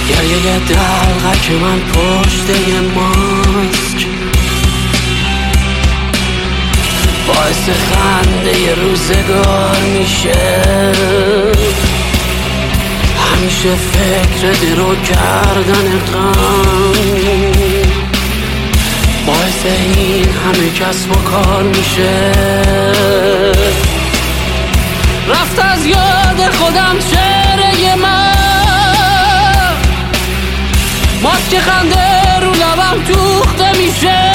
یه دلغک من پشت یه ماسک باعث خنده یه روزگار میشه. همیشه فکر درو کردن غم باعث این همه کسب و کار میشه. رفت از یاد خودم چهره من، ماسک خنده رو لبم دوخته میشه.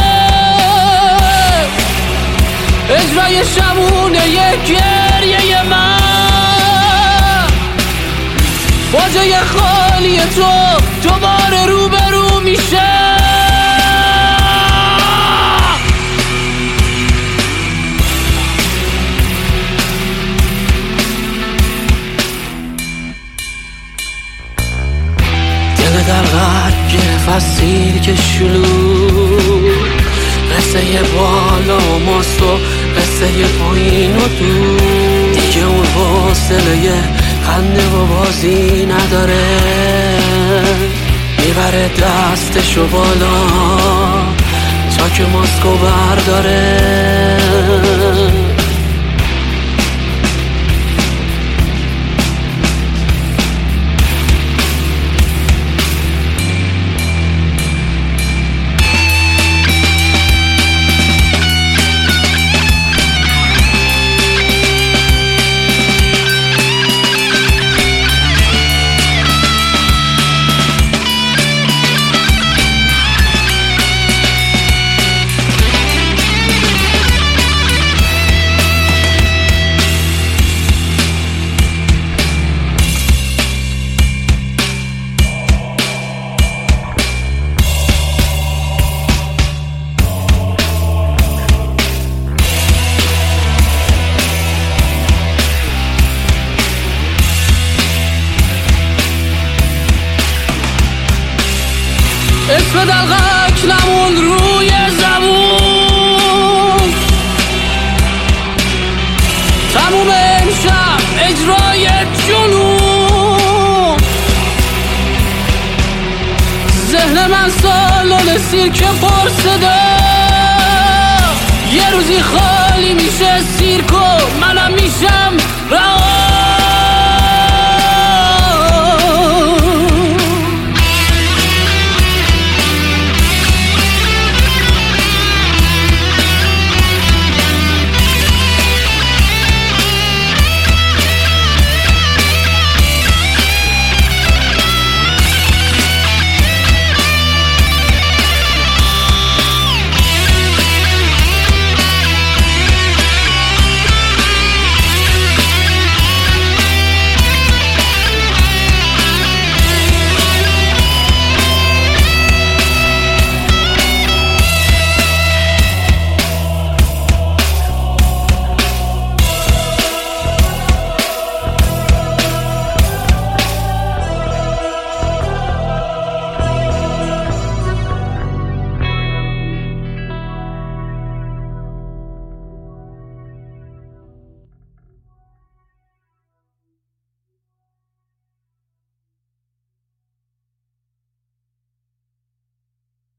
اجرای شبونه یک گریه من با جای خالی تو دوباره روبرو میشه. دل در غرق گرفت از سیرک شلوغ، قصه بالا و ماست و قصه پایین و دور. دیگه اون حوصله خنده و بازی نداره، میبره دستشو بالا تا که ماسکو برداره. اسم دلغک نمون روی زبون، تموم امشب اجرای جنون. ذهن من سالن سیرک پر صدا، یه روزی خالی میشه سیرک و منم میشم رها.